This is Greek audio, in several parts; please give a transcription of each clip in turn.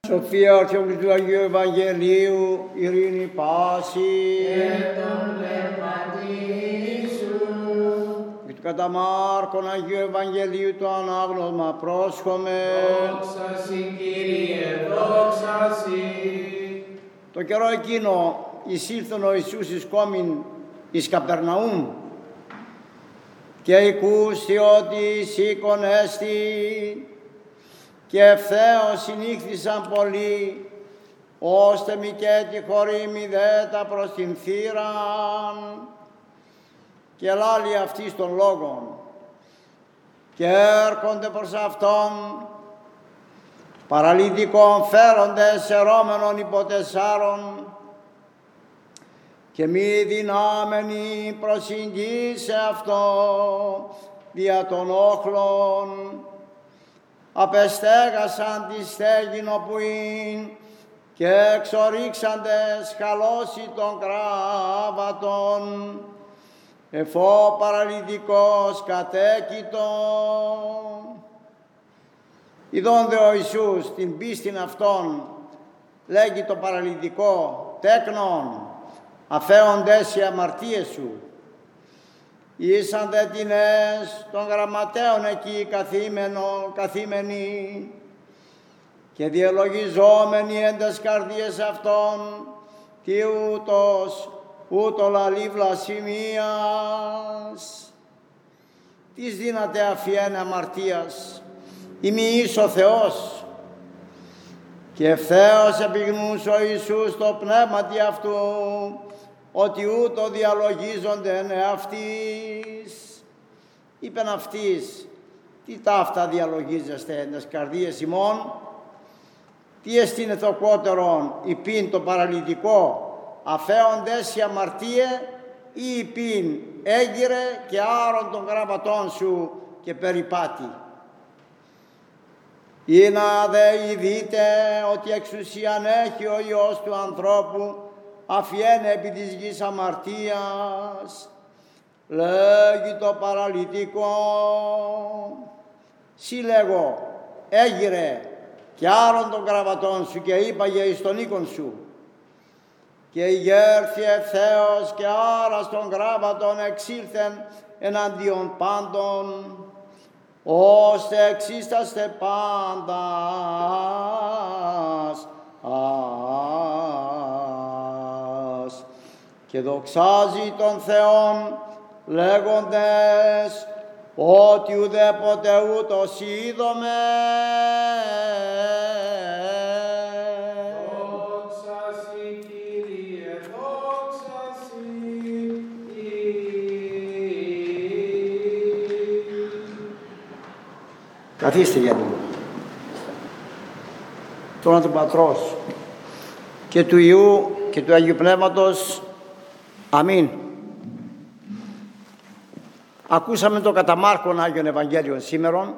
Σοφία Αρχιόκλητου του Αγίου Ευαγγελίου, ειρήνη πάση και τον πνεύματι σου. Και του κατά Μάρκον Αγίου Ευαγγελίου το ανάγνωσμα πρόσχομαι. Δόξα Συ, Κύριε, δόξα Συ. Το καιρό εκείνο εισήλθεν ο Ιησούς εις κόμην εις Καπερναούμ και οικούστη ότι σήκον έστι και ευθέως συνήχθησαν πολλοί, ώστε μη και τη χωρίμη δέτα προς την θύραν, και λάλη αυτής των λόγων. Και έρχονται προς αυτόν παραλυτικόν φέροντες ερώμενον υποτεσσάρων, και μη δυνάμενοι προσυγγίσε αυτό δια των όχλων, απεστέγασαν τη στέγην όπου είναι και εξορίξαντες χαλώσει των κράβατων, εφό παραλυτικός κατέκητον. Ειδών δε ο Ιησούς την πίστην αυτών, λέγει το παραλυτικό, τέκνον, αφέοντες οι αμαρτίες σου. Ήσαν δε τινές των γραμματέων εκεί καθήμενοι και διαλογιζόμενοι εν τες καρδίες αυτών, τι ούτω λαλεί βλασφημίας. Τις δύναται αφιένε αμαρτίας, ημί εις ο Θεός. Και ευθέως επιγνούς ο Ιησούς το πνεύματι αυτού, ότι ούτω διαλογίζονται εν εαυτής. Είπεν αυτής, τι ταύτα διαλογίζεστε εν τες καρδίες ημών, τι εστίνε το κότερον, υπήν το παραλυτικό, αφέοντες η αμαρτίε, ή υπήν έγκυρε και άρον των γράμματών σου και περιπάτη. Ή να δε ειδείτε ότι εξουσίαν έχει ο Υιός του ανθρώπου, αφιένε επί της γης αμαρτίας, λέγει το παραλυτικό. Σύ λέγω, έγιρε και άρον των κραβατών σου και είπαγε εις τον οίκον σου. Και ηγέρθη ευθέως και άρας των κράβατων εξήλθεν εναντίον πάντων, ώστε εξίσταστε πάντας και δοξάζει τον Θεόν λέγοντες ότι ουδέποτε ούτως είδομε. Δόξα Συ, Κύριε, δόξα Συ. Καθίστε για λίγο. Το όνομα του Πατρός και του Υιού και του Αγίου Πνεύματος. Αμήν. Ακούσαμε το κατά Μάρκον Άγιον Ευαγγέλιον σήμερον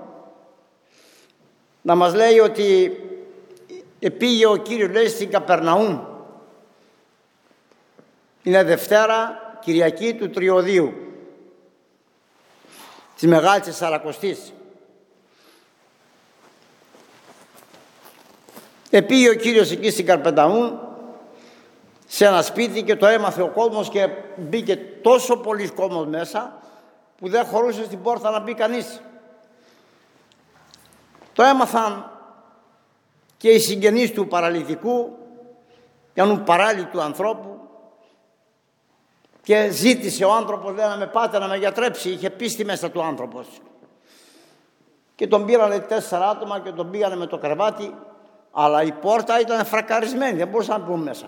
να μας λέει ότι επήγε ο Κύριος, λέει, στην Καπερναούμ. Είναι Δευτέρα, Κυριακή του Τριωδίου, της Μεγάλης Τεσσαρακοστής. Επήγε ο Κύριος εκεί στην Καπερναούμ, σε ένα σπίτι, και το έμαθε ο κόσμος και μπήκε τόσο πολλοί κόσμος μέσα που δεν χωρούσε στην πόρτα να μπει κανείς. Το έμαθαν και οι συγγενείς του παραλυτικού, του παράλυτου ανθρώπου, και ζήτησε ο άνθρωπος, λέει, να με πάτε να με γιατρέψει. Είχε πίστη μέσα του άνθρωπος. Και τον πήρανε 4 άτομα και τον πήγανε με το κρεβάτι, αλλά η πόρτα ήταν φρακαρισμένη, δεν μπορούσαν να μπουν μέσα.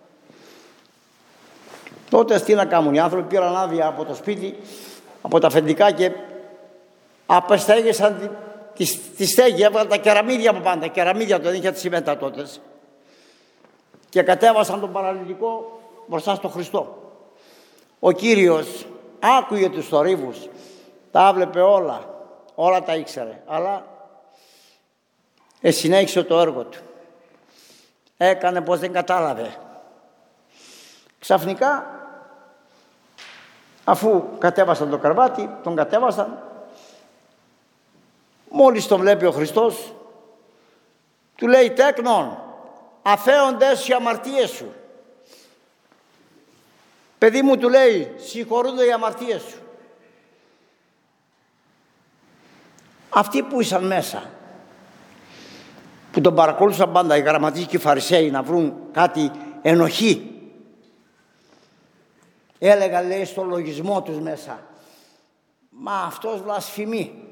Τότε τι να κάνουν οι άνθρωποι, πήραν άδεια από το σπίτι, από τα αφεντικά, και απεστέγησαν τη στέγη, έβγαλαν τα κεραμίδια από πάντα, κεραμίδια, το δεν είχε τη σημαίντα τότε, και κατέβασαν τον παραλυτικό μπροστά στον Χριστό. Ο Κύριος άκουγε τους θορύβους, τα βλέπε όλα τα ήξερε, αλλά συνέχισε το έργο του. Έκανε πως δεν κατάλαβε. Ξαφνικά, αφού κατέβασαν το κρεβάτι, τον κατέβασαν, μόλις τον βλέπει ο Χριστός, Του λέει, τέκνον, αφέοντες οι αμαρτίες σου. Παιδί μου, του λέει, συγχωρούνται οι αμαρτίες σου. Αυτοί που ήσαν μέσα, που τον παρακολούθησαν πάντα, οι γραμματείς και οι φαρισαίοι, να βρουν κάτι ενοχή, έλεγαν, λέει, στο λογισμό τους μέσα, μα αυτός βλασφημεί.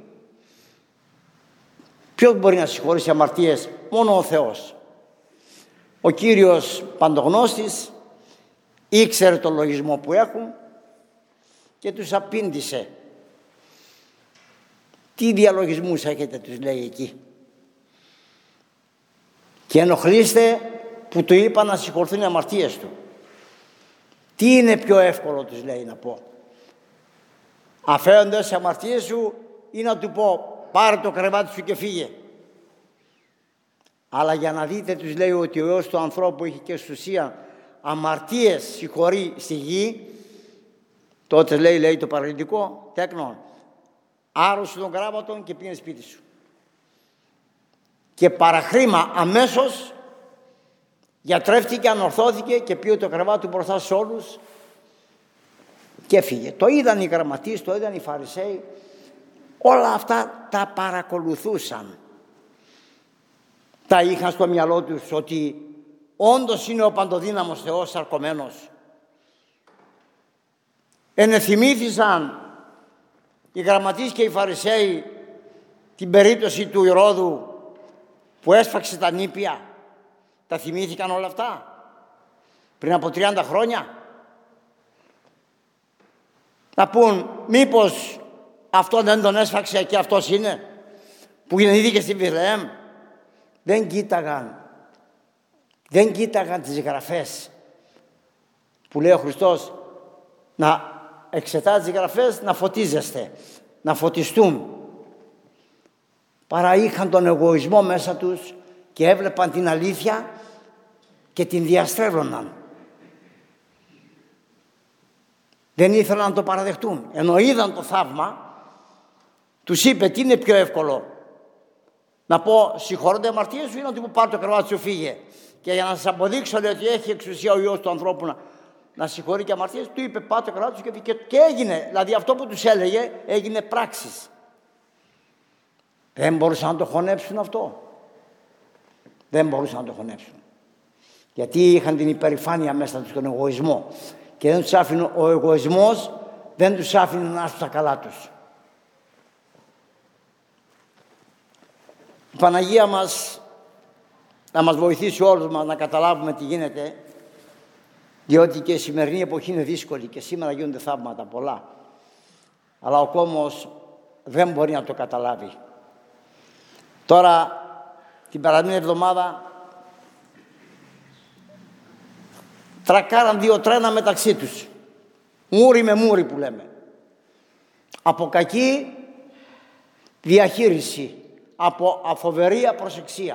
Ποιος μπορεί να συγχωρήσει αμαρτίες? Μόνο ο Θεός. Ο Κύριος Παντογνώστης ήξερε τον λογισμό που έχουν και τους απήντησε. Τι διαλογισμούς έχετε, τους λέει εκεί. Και ενοχλείστε που του είπα να συγχωρθούν οι αμαρτίες του. Τι είναι πιο εύκολο, τους λέει, να πω? Αφέοντας τις αμαρτίες σου ή να του πω, πάρε το κρεβάτι σου και φύγε? Αλλά για να δείτε, τους λέει, ότι ο Υιός του ανθρώπου έχει και εξουσία αμαρτίες συγχωρεί στη γη, τότε λέει το παραλυτικό, τέκνον, άρρωσε τον κράβατον και πήγαινε σπίτι σου. Και παραχρήμα αμέσως γιατρεύτηκε, ανορθώθηκε και πήρε το κρεβάτι του μπροστά σε όλους και έφυγε. Το είδαν οι γραμματείς, το είδαν οι φαρισαίοι, όλα αυτά τα παρακολουθούσαν. Τα είχαν στο μυαλό τους ότι όντως είναι ο παντοδύναμος Θεός σαρκωμένος. Ενεθυμήθησαν οι γραμματείς και οι φαρισαίοι την περίπτωση του Ηρώδου που έσφαξε τα νήπια. Τα θυμήθηκαν όλα αυτά πριν από 30 χρόνια? Να πούν, μήπως αυτό δεν τον έσφαξε και αυτός είναι που γεννήθηκε στη Βιθλεέμ? Δεν κοίταγαν τις γραφές που λέει ο Χριστός, να εξετάζει τις γραφές, να φωτίζεστε, να φωτιστούν. Παρά είχαν τον εγωισμό μέσα τους και έβλεπαν την αλήθεια και την διαστρέβλωναν. Δεν ήθελαν να το παραδεχτούν. Ενώ είδαν το θαύμα, τους είπε, τι είναι πιο εύκολο? Να πω, συγχωρούνται οι αμαρτίες σου ή να του πω, πάρε το κρεβάτι σου, φύγε? Και για να σας αποδείξω, λέει, ότι έχει εξουσία ο Υιός του ανθρώπου να συγχωρεί και αμαρτίες, του είπε, πάρε το κρεβάτι σου και φύγε. Και έγινε. Δηλαδή αυτό που τους έλεγε έγινε πράξεις. Δεν μπορούσαν να το χωνέψουν αυτό. Δεν μπορούσαν να το χωνέψουν. Γιατί είχαν την υπερηφάνεια μέσα τους, τον εγωισμό. Και δεν τους άφηνε, ο εγωισμός δεν τους άφηνε να έρθουν στα καλά τους. Η Παναγία μας να μας βοηθήσει όλους μας να καταλάβουμε τι γίνεται, διότι και η σημερινή εποχή είναι δύσκολη και σήμερα γίνονται θαύματα πολλά. Αλλά ο κόσμος δεν μπορεί να το καταλάβει. Τώρα, την περασμένη εβδομάδα, τρακάραν 2 τρένα μεταξύ τους. Μούρι με μούρι που λέμε. Από κακή διαχείριση, από αφοβερή απροσεξία.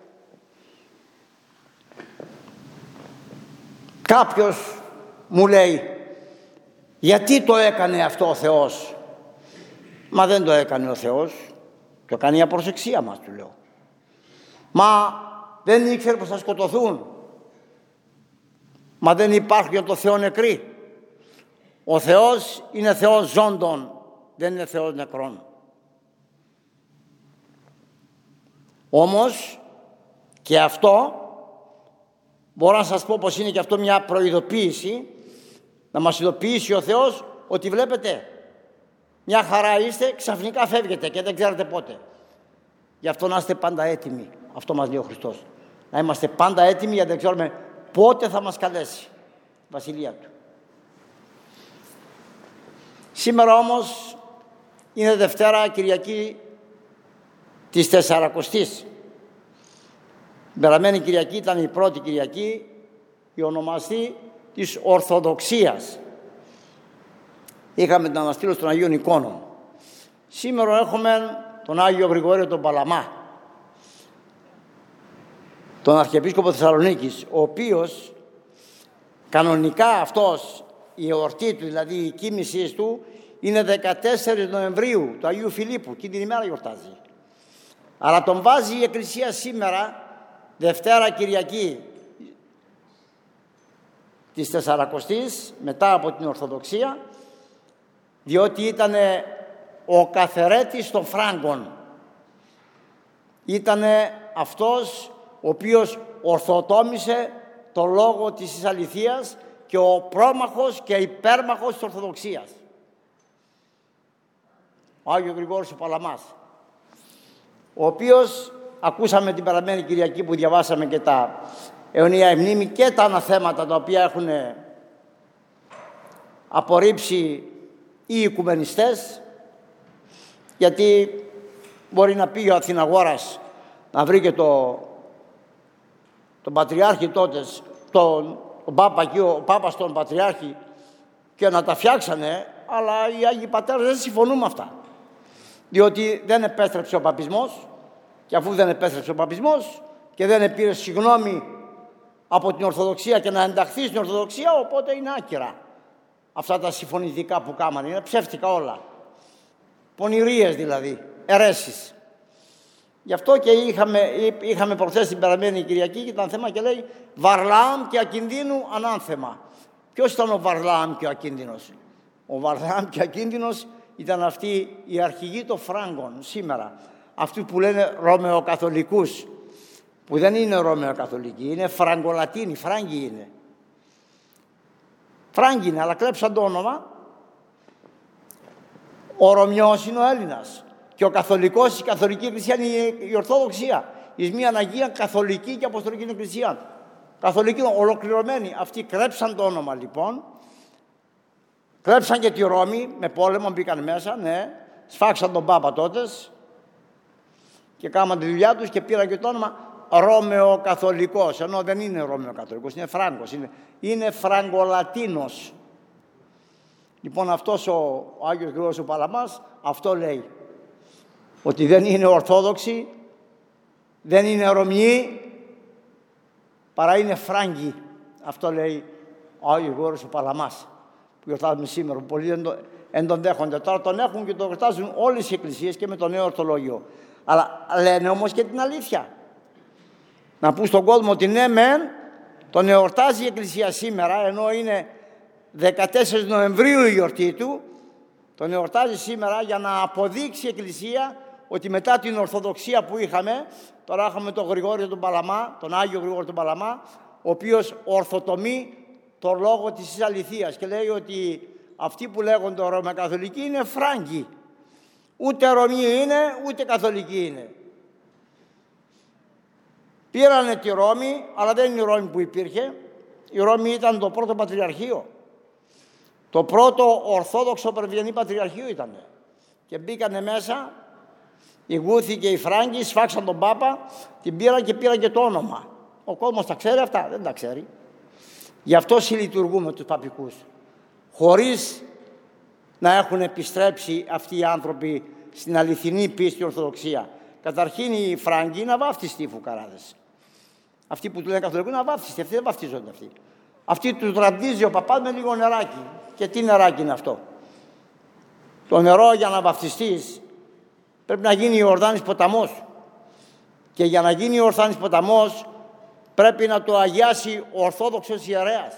Κάποιος μου λέει, γιατί το έκανε αυτό ο Θεός? Μα δεν το έκανε ο Θεός, το έκανε η απροσεξία μας, του λέω. Μα δεν ήξερε πως θα σκοτωθούν? Μα δεν υπάρχει για το Θεό νεκροί? Ο Θεός είναι Θεός ζώντων, δεν είναι Θεός νεκρών. Όμως και αυτό μπορώ να σας πω πως είναι και αυτό μια προειδοποίηση, να μας ειδοποιήσει ο Θεός ότι βλέπετε, μια χαρά είστε, ξαφνικά φεύγετε και δεν ξέρετε πότε. Γι' αυτό να είστε πάντα έτοιμοι. Αυτό μας λέει ο Χριστός. Να είμαστε πάντα έτοιμοι, γιατί δεν ξέρουμε πότε θα μας καλέσει η Βασιλεία Του. Σήμερα όμως είναι Δευτέρα, Κυριακή της Τεσσαρακοστής. Την περασμένη Κυριακή ήταν η πρώτη Κυριακή, η ονομαστή της Ορθοδοξίας. Είχαμε την αναστήλωση των Αγίων Εικόνων. Σήμερα έχουμε τον Άγιο Γρηγόριο τον Παλαμά, τον Αρχιεπίσκοπο Θεσσαλονίκης, ο οποίος κανονικά αυτός, η εορτή του, δηλαδή η κοίμησή του, είναι 14 Νοεμβρίου, του Αγίου Φιλίππου, και την ημέρα γιορτάζει. Αλλά τον βάζει η Εκκλησία σήμερα Δευτέρα Κυριακή της Τεσσαρακοστής, μετά από την Ορθοδοξία, διότι ήταν ο καθαιρέτης των Φράγκων. Ήταν αυτός ο οποίος ορθοτόμησε το λόγο της αληθείας και ο πρόμαχος και υπέρμαχος της Ορθοδοξίας. Ο Άγιος Γρηγόρης ο Παλαμάς, ο οποίος, ακούσαμε την περασμένη Κυριακή που διαβάσαμε και τα αιωνία μνήμη και τα αναθέματα τα οποία έχουν απορρίψει οι οικουμενιστές, γιατί μπορεί να πει ο Αθηναγόρας να βρει και τον Πατριάρχη τότε, τον Πάπα και ο Πάπας τον Πατριάρχη, και να τα φτιάξανε, αλλά οι Άγιοι Πατέρες δεν συμφωνούν με αυτά. Διότι δεν επέστρεψε ο παπισμός, και αφού δεν επέστρεψε ο παπισμός και δεν πήρε συγγνώμη από την Ορθοδοξία και να ενταχθεί στην Ορθοδοξία, οπότε είναι άκυρα αυτά τα συμφωνητικά που κάμανε, είναι ψεύτικα όλα. Πονηρίες δηλαδή, αιρέσεις. Γι' αυτό και είχαμε προχθές την περασμένη Κυριακή και ήταν θέμα και λέει Βαρλάμ και Ακινδύνου ανάνθεμα. Ποιος ήταν ο Βαρλάμ και ο Ακίνδυνος? Ο Βαρλάμ και ο Ακίνδυνος ήταν αυτοί οι αρχηγοί των Φράγκων σήμερα. Αυτοί που λένε Ρωμαιοκαθολικούς, που δεν είναι Ρωμαιοκαθολικοί, είναι Φραγκολατίνοι, Φράγκοι είναι. Φράγκοι είναι, αλλά κλέψαν το όνομα. Ο Ρωμιός είναι ο Έλληνας και ο Καθολικός, η Καθολική Εκκλησία είναι η Ορθόδοξία. Εις μία Αγία Καθολική και Αποστολική Εκκλησία. Καθολική, ολοκληρωμένη. Αυτοί κλέψαν το όνομα λοιπόν. Κλέψαν και τη Ρώμη, με πόλεμο μπήκαν μέσα, ναι. Σφάξαν τον Πάπα τότες και κάμαν τη δουλειά τους και πήραν και το όνομα Ρωμαιοκαθολικός, ενώ δεν είναι Ρωμαιοκαθολικός, είναι Φράγκος, είναι Φραγκολατίνος. Λοιπόν, αυτός ο Άγιος Γρηγόρης ο Παλαμάς αυτό λέει, ότι δεν είναι Ορθόδοξοι, δεν είναι Ρωμιοί, παρά είναι Φράγκοι. Αυτό λέει ο Άγιος Γρηγόρης ο Παλαμάς, που γιορτάζουμε σήμερα. Πολλοί δεν τον δέχονται. Τώρα τον έχουν και τον γιορτάζουν όλες οι εκκλησίες και με το νέο ορθολόγιο. Αλλά λένε όμως και την αλήθεια. Να πούν στον κόσμο ότι ναι μεν τον εορτάζει η Εκκλησία σήμερα, ενώ είναι 14 Νοεμβρίου η γιορτή του, τον εορτάζει σήμερα για να αποδείξει η Εκκλησία ότι μετά την Ορθοδοξία που είχαμε, τώρα είχαμε τον Γρηγόριο τον Παλαμά, τον Άγιο Γρηγόριο τον Παλαμά, ο οποίος ορθοτομεί το λόγο της αληθείας και λέει ότι αυτοί που λέγονται Ρωμαιοκαθολικοί είναι Φράγκοι. Ούτε Ρωμιοί είναι, ούτε Καθολικοί είναι. Πήρανε τη Ρώμη, αλλά δεν είναι η Ρώμη που υπήρχε. Η Ρώμη ήταν το πρώτο πατριαρχείο. Το πρώτο Ορθόδοξο Πρεβιενή Πατριαρχείο ήταν. Και μπήκανε μέσα, οι Γούθοι και οι Φράγκοι, σφάξαν τον Πάπα, την πήραν και πήραν και το όνομα. Ο κόσμος τα ξέρει αυτά, δεν τα ξέρει. Γι' αυτό συλλειτουργούμε τους παπικούς. Χωρίς να έχουν επιστρέψει αυτοί οι άνθρωποι στην αληθινή πίστη Ορθοδοξία. Καταρχήν οι Φράγκοι είναι αβάφτιστοι οι φουκαράδες. Αυτοί που του λένε καθολικοί είναι αβάφτιστοι, αυτοί δεν βαφτίζονται αυτοί. Αυτοί τους ραντίζει ο παπάς με λίγο νεράκι. Και τι νεράκι είναι αυτό? Το νερό για να βαφτιστείς πρέπει να γίνει ο Ορδάνης ποταμός. Και για να γίνει ο Ορδάνης ποταμός πρέπει να το αγιάσει ο Ορθόδοξος ιερέας.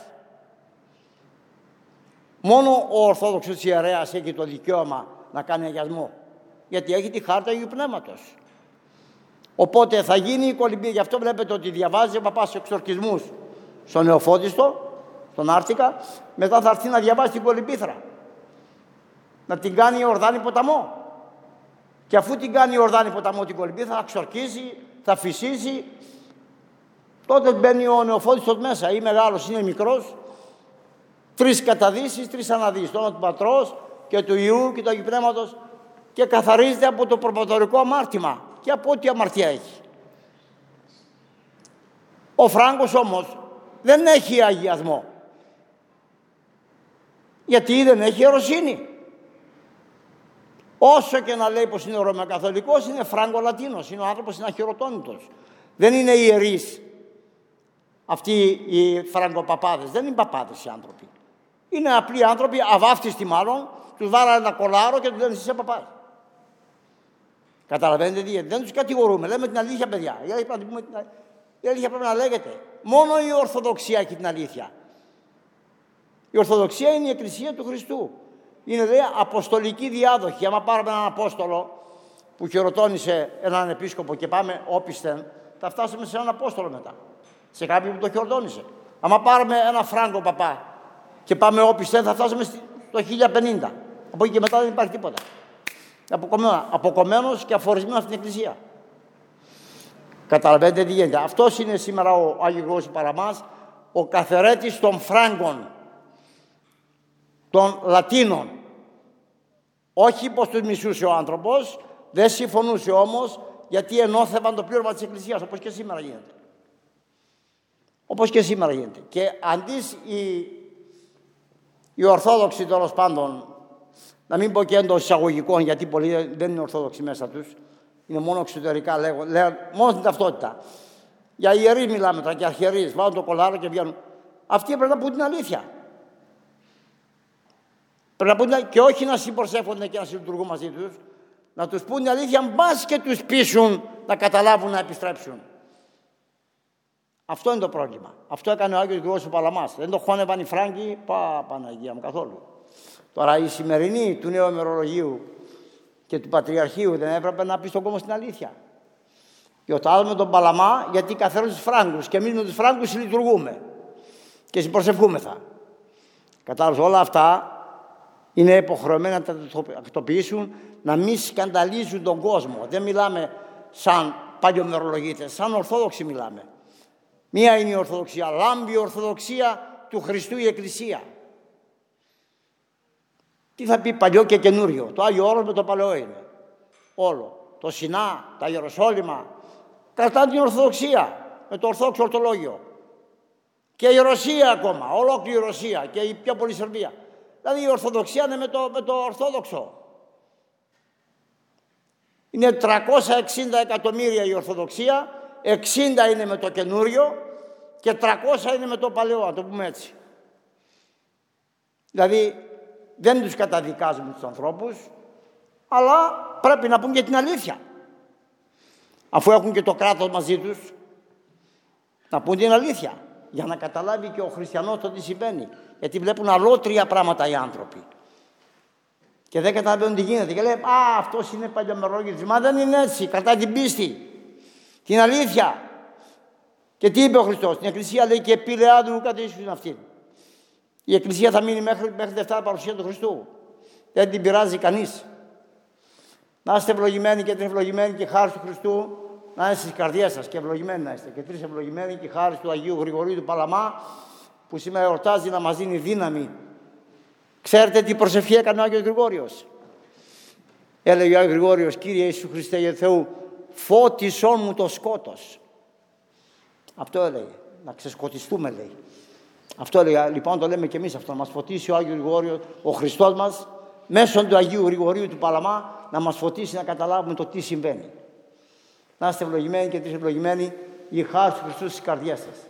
Μόνο ο Ορθόδοξος ιερέας έχει το δικαίωμα να κάνει αγιασμό. Γιατί έχει τη χάρτα Αγίου Πνεύματος. Οπότε θα γίνει η κολυμπή. Γι' αυτό βλέπετε ότι διαβάζει ο παπάς εξορκισμούς στον Νεοφώτιστο, στον Άρτικα. Μετά θα έρθει να διαβάσει την κολυμπήθρα. Να την κάνει Ορδάνη ποταμό. Και αφού την κάνει Ορδάνη ποταμό την κολυμπήθρα, θα ξορκίσει, θα φυσήσει. Τότε μπαίνει ο Νεοφώτιστος μέσα. Ή μεγάλος, είναι μικρός. 3 καταδύσεις, 3 αναδύσεις. Το όνομα του Πατρός και του Υιού και του Αγίου Πνεύματος. Και καθαρίζεται από το προπατορικό αμάρτημα και από ό,τι αμαρτία έχει. Ο Φράγκος όμως δεν έχει αγιασμό. Γιατί δεν έχει ιεροσύνη. Όσο και να λέει πως είναι Ρωμαιοκαθολικός, είναι Φράγκο-Λατίνος. Είναι ο άνθρωπος, είναι αχυρωτόνητος. Δεν είναι ιερείς αυτοί οι Φραγκοπαπάδες. Δεν είναι παπάδες οι άνθρωποι. Είναι απλοί άνθρωποι, αβάφτιστοι μάλλον. Τους βάρανε ένα κολάρο και τους λένε είσαι παπάς. Καταλαβαίνετε τι? Δεν τους κατηγορούμε. Λέμε την αλήθεια, παιδιά. Η αλήθεια πρέπει να λέγεται. Μόνο η Ορθοδοξία έχει την αλήθεια. Η Ορθοδοξία είναι η Εκκλησία του Χριστού. Είναι δηλαδή αποστολική διάδοχη. Άμα πάρουμε έναν Απόστολο που χειροτώνησε έναν επίσκοπο και πάμε όπισθεν, θα φτάσουμε σε έναν Απόστολο μετά. Σε κάποιον που το χειροτώνησε. Άμα πάρουμε ένα Φράγκο παπά και πάμε όπισθεν, θα φτάσουμε στο 1050. Από εκεί και μετά δεν υπάρχει τίποτα. Αποκομμένος και αφορισμένος στην Εκκλησία. Καταλαβαίνετε τι γίνεται. Αυτός είναι σήμερα ο Άγιος Γρηγόριος ο Παλαμάς, ο καθερέτης των Φράγκων, των Λατίνων. Όχι πως τους μισούσε ο άνθρωπος, δεν συμφωνούσε όμως, γιατί ενώθευαν το πλήρωμα της Εκκλησίας, όπως και σήμερα γίνεται. Όπως και σήμερα γίνεται. Και αντί οι Ορθόδοξοι, τέλος πάντων, να μην πω και εντός εισαγωγικών, γιατί πολλοί δεν είναι Ορθόδοξοι μέσα τους, είναι μόνο εξωτερικά, λέγουν μόνο την ταυτότητα. Για ιερείς μιλάμε τώρα και αρχιερείς, βάλουν το κολάρο και βγαίνουν. Αυτοί πρέπει να πούν την αλήθεια. Πρέπει να πούν και όχι να συμπροσεύονται και να συλλειτουργούν μαζί τους, να τους πούν την αλήθεια, μπας και τους πείσουν να καταλάβουν να επιστρέψουν. Αυτό είναι το πρόβλημα. Αυτό έκανε ο Άγιος Γρηγόριος ο Παλαμάς. Δεν το χώνευαν οι Φράγκοι, Παναγία μου, καθόλου. Τώρα οι σημερινοί του νέου ημερολογίου και του Πατριαρχείου δεν έπρεπε να πει στον κόσμο την αλήθεια. Γιορτάζουμε τον Παλαμά γιατί καθαρίζουν τους Φράγκους και εμείς με τους Φράγκους λειτουργούμε και συμπροσευχούμεθα. Κατάλαβες, όλα αυτά είναι υποχρεωμένοι να τα τακτοποιήσουν, να μην σκανταλίζουν τον κόσμο. Δεν μιλάμε σαν παλιομερολογίτες, σαν Ορθόδοξοι μιλάμε. Μία είναι η Ορθοδοξία, λάμπει η Ορθοδοξία του Χριστού η Εκκλησία. Τι θα πει παλιό και καινούριο? Το Άγιο Όρος με το παλαιό είναι. Όλο. Το Σινά, τα Ιεροσόλυμα, κρατάνε την Ορθοδοξία με το Ορθόδοξο Ορτολόγιο. Και η Ρωσία ακόμα, ολόκληρη η Ρωσία και η πιο πολύ Σερβία. Δηλαδή η Ορθοδοξία είναι με το Ορθόδοξο. Είναι 360 εκατομμύρια η Ορθοδοξία, 60 είναι με το καινούριο και 300 είναι με το παλαιό, να το πούμε έτσι. Δηλαδή δεν τους καταδικάζουμε τους ανθρώπους, αλλά πρέπει να πούν και την αλήθεια. Αφού έχουν και το κράτος μαζί τους, να πούν την αλήθεια. Για να καταλάβει και ο χριστιανός το τι συμβαίνει. Γιατί βλέπουν αλότρια πράγματα οι άνθρωποι. Και δεν καταλαβαίνουν τι γίνεται. Και λέει, αυτός είναι παλιομερολόγητος. Μα δεν είναι έτσι. Κρατάει την πίστη. Την αλήθεια. Και τι είπε ο Χριστός? Την Εκκλησία λέει και επιλεάδου κατήσουν αυτήν. Η Εκκλησία θα μείνει μέχρι Δευτέρα παρουσία του Χριστού. Δεν την πειράζει κανείς. Να είστε ευλογημένοι και τριευλογημένοι και χάρη του Χριστού να είναι στις καρδιές σας και ευλογημένοι να είστε. Και τρεις ευλογημένοι και χάρη του Αγίου Γρηγορίου του Παλαμά που σήμερα εορτάζει να μας δίνει δύναμη. Ξέρετε τι προσευχή έκανε ο Άγιος Γρηγόριος? Έλεγε ο Άγιος Γρηγόριος, Κύριε Ιησού Χριστέ Υιέ Θεού, φώτισόν μου το σκότος. Αυτό έλεγε. Να ξεσκοτιστούμε, λέει. Αυτό έλεγε. Λοιπόν, το λέμε και εμείς αυτό. Να μας φωτίσει ο Άγιος Γρηγόριος, ο Χριστός μας, μέσω του Αγίου Γρηγορίου του Παλαμά, να μας φωτίσει να καταλάβουμε το τι συμβαίνει. Να είστε ευλογημένοι και τρεις ευλογημένοι, η χάρη του Χριστού στις καρδιές σας.